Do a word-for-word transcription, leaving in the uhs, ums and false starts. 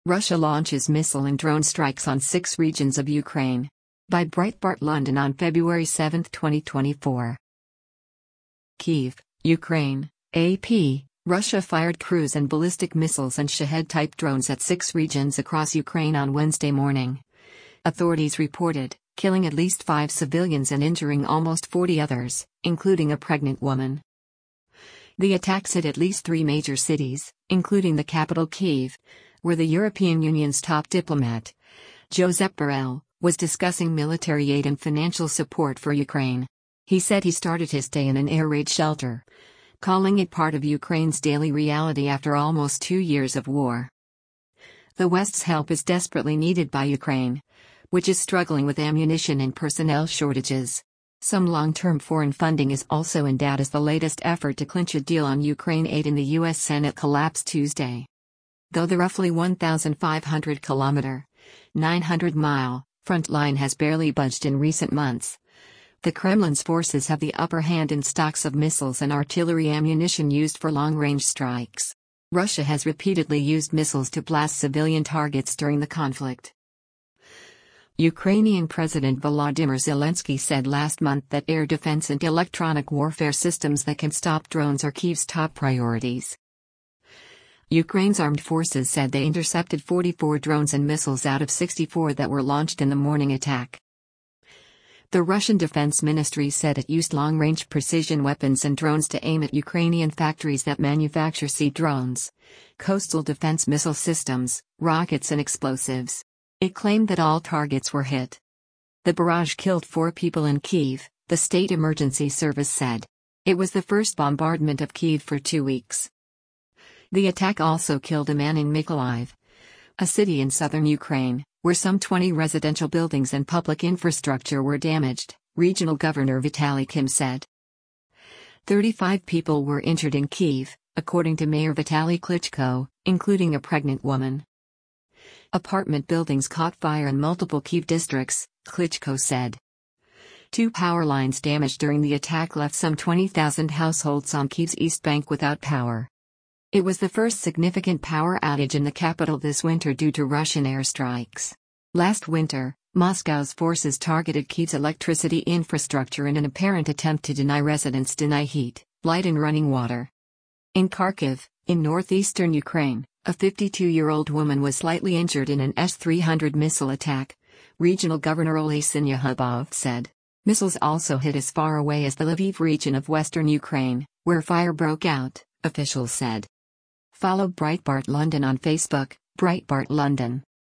Russia launches missile and drone strikes on six regions of Ukraine. By Breitbart London on February seventh, twenty twenty-four. Kyiv, Ukraine, A P. Russia fired cruise and ballistic missiles and Shahed-type drones at six regions across Ukraine on Wednesday morning. Authorities reported, killing at least five civilians and injuring almost forty others, including a pregnant woman. The attacks hit at least three major cities, including the capital Kyiv, where the European Union's top diplomat, Josep Borrell, was discussing military aid and financial support for Ukraine. He said he started his day in an air raid shelter, calling it part of Ukraine's daily reality after almost two years of war. The West's help is desperately needed by Ukraine, which is struggling with ammunition and personnel shortages. Some long-term foreign funding is also in doubt as the latest effort to clinch a deal on Ukraine aid in the U S Senate collapsed Tuesday. Though the roughly one thousand five hundred kilometer, nine hundred mile, front line has barely budged in recent months, the Kremlin's forces have the upper hand in stocks of missiles and artillery ammunition used for long-range strikes. Russia has repeatedly used missiles to blast civilian targets during the conflict. Ukrainian President Volodymyr Zelensky said last month that air defense and electronic warfare systems that can stop drones are Kyiv's top priorities. Ukraine's armed forces said they intercepted forty-four drones and missiles out of sixty-four that were launched in the morning attack. The Russian Defense Ministry said it used long-range precision weapons and drones to aim at Ukrainian factories that manufacture sea drones, coastal defense missile systems, rockets and explosives. It claimed that all targets were hit. The barrage killed four people in Kyiv, the state emergency service said. It was the first bombardment of Kyiv for two weeks. The attack also killed a man in Mykolaiv, a city in southern Ukraine, where some twenty residential buildings and public infrastructure were damaged, Regional Governor Vitaly Kim said. thirty-five people were injured in Kyiv, according to Mayor Vitaly Klitschko, including a pregnant woman. Apartment buildings caught fire in multiple Kyiv districts, Klitschko said. Two power lines damaged during the attack left some twenty thousand households on Kyiv's east bank without power. It was the first significant power outage in the capital this winter due to Russian airstrikes. Last winter, Moscow's forces targeted Kyiv's electricity infrastructure in an apparent attempt to deny residents deny heat, light and running water. In Kharkiv, in northeastern Ukraine, a fifty-two-year-old woman was slightly injured in an S three hundred missile attack, Regional Governor Oleh Syniehubov said. Missiles also hit as far away as the Lviv region of western Ukraine, where fire broke out, officials said. Follow Breitbart London on Facebook, Breitbart London.